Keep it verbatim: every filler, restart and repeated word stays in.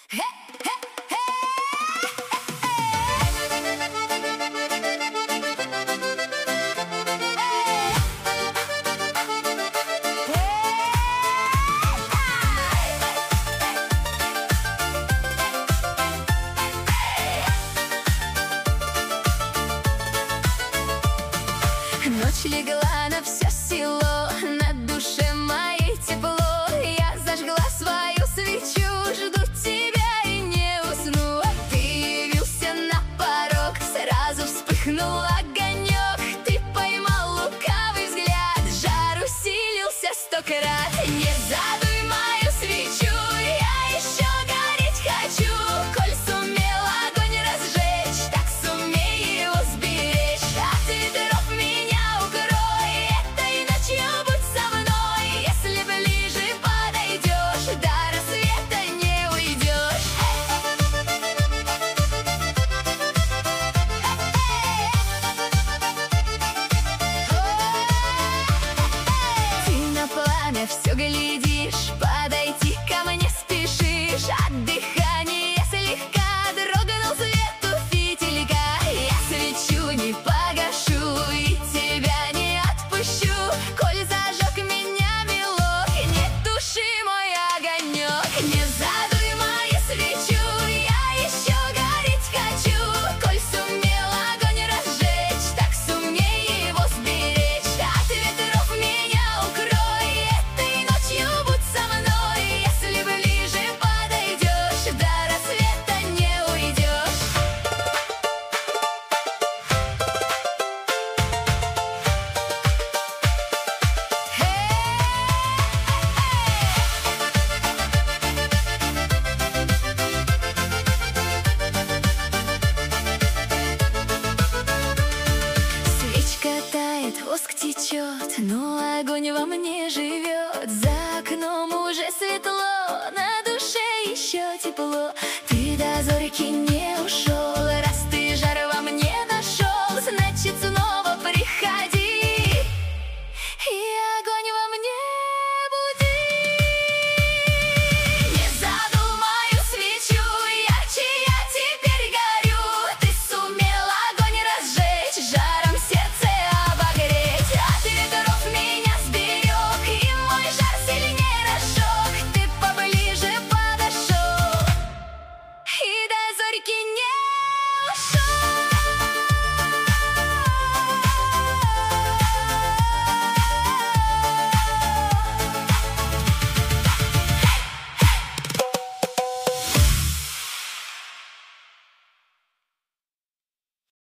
Ночь легла на все село, на душе моей тепло. Я зажгла свою свечу, жду тебя и не усну. Ты явился на порог, сразу вспыхнул огонек. Ты поймал лукавый взгляд, жар усилился сто крат. Не задуй мою свечу, я еще гореть хочу. Коль сумел огонь разжечь, так сумей его сберечь. От ветров меня укрой, этой ночью будь со мной. Если ближе подойдешь, до рассвета не уйдешь. Ты на пламя все глядишь, подойти ко мне спешишь. От дыхания слегка дрогнул свет у фитилька. Я свечу не погашу и тебя не отпущу. Коль зажег меня милок, не туши мой огонек. Не задуй мою свечу, я еще гореть хочу. Коль сумел огонь разжечь, так сумей его сберечь. От ветров меня укрой, этой ночью будь со мной. Если ближе подойдешь, до рассвета не уйдешь. Свечка тает, воск течет, но огонь во мне живет. За окном уже светло, на душе еще тепло.